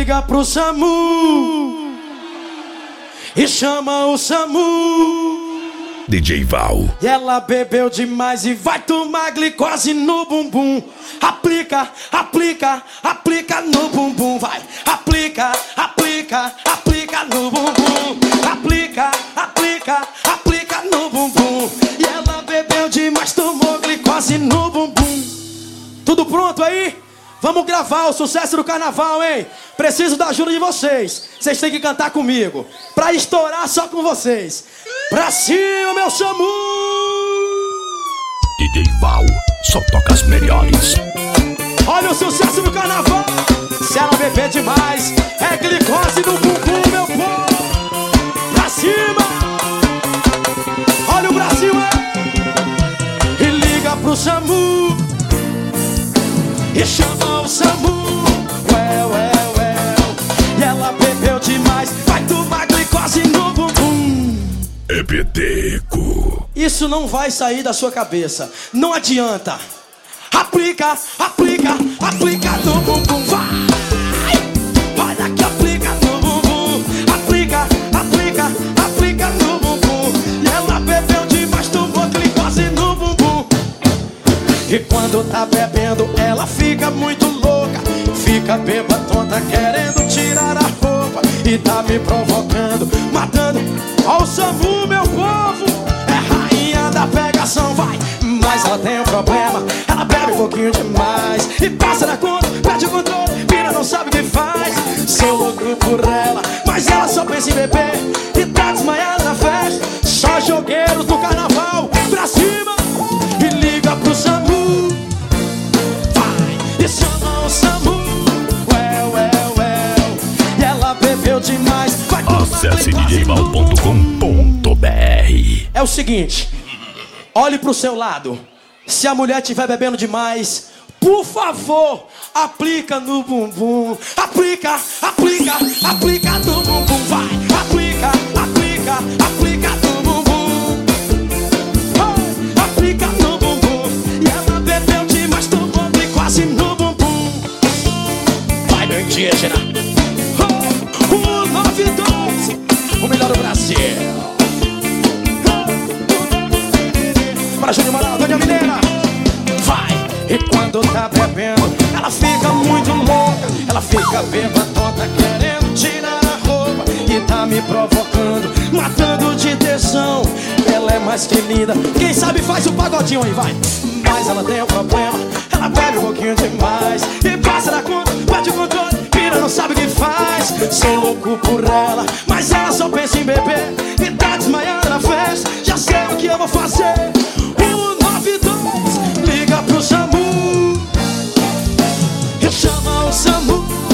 liga pro SAMU e chama o SAMU. DJ Val. E ela bebeu demais e vai tomar glicose no bumbum. Aplica, aplica, aplica no bumbum. Vai, aplica, aplica, aplica no bumbum. Aplica, aplica, aplica no bumbum. E ela bebeu demais, tomou glicose no bumbum. Tudo pronto aí? Vamos gravar o sucesso do carnaval, hein? Preciso da ajuda de vocês. Vocês têm que cantar comigo pra estourar só com vocês. Pra cima, meu SAMU! DJ Val, só toca as melhores. Olha o sucesso do carnaval. Se ela beber demais, é glicose no bumbum, meu povo. Pra cima! Olha o Brasil, é! E liga pro SAMU e chama o SAMU. E ela bebeu demais, vai tomar glicose no bumbum. É peteco. Isso não vai sair da sua cabeça. Não adianta. Aplica, aplica, aplica no bumbum. Vai! Olha que aplica no bumbum. Aplica, aplica, aplica no bumbum. E ela bebeu demais, tomou glicose no bumbum. E quando tá bebendo, ela fica muito louca. Fica bêbada, tonta, querendo tirar a roupa. E tá me provocando, matando. Ó o SAMU, meu povo, é rainha da pegação, vai. Mas ela tem um problema, ela bebe um pouquinho demais. E passa da conta, perde o controle, pira, não sabe o que faz. Sou louco por ela, mas ela só pensa em beber. E tá desmaiada na festa, só jogueiros do carnaval. Pra cima, e liga pro SAMU. Vai, e chama o SAMU. E ela bebeu demais, vai tomar. Acesse djval.com.br. É o seguinte, olhe pro seu lado. Se a mulher estiver bebendo demais, por favor, aplica no bumbum. Aplica, aplica, aplica no bumbum. Vai, aplica, aplica, aplica no bumbum. Vai, aplica no bumbum. E ela bebeu demais, tomou glicose no bumbum. Vai, meu indígena. O 92, o melhor do Brasil. Para Júnior Amaral, Dona Mineira. Vai! E quando tá bebendo, ela fica muito louca. Ela fica bêbada, querendo tirar a roupa. E tá me provocando, matando de tesão. Ela é mais que linda, quem sabe faz o pagodinho aí, vai. Mas ela tem um problema, ela bebe um pouquinho demais. E passa da conta, perde o controle, pira, não sabe o que faz. Sou louco por ela, mas ela só pensa em beber. E tá desmaiando na festa, já sei o que eu vou fazer. O 92, liga pro SAMU e chama o SAMU.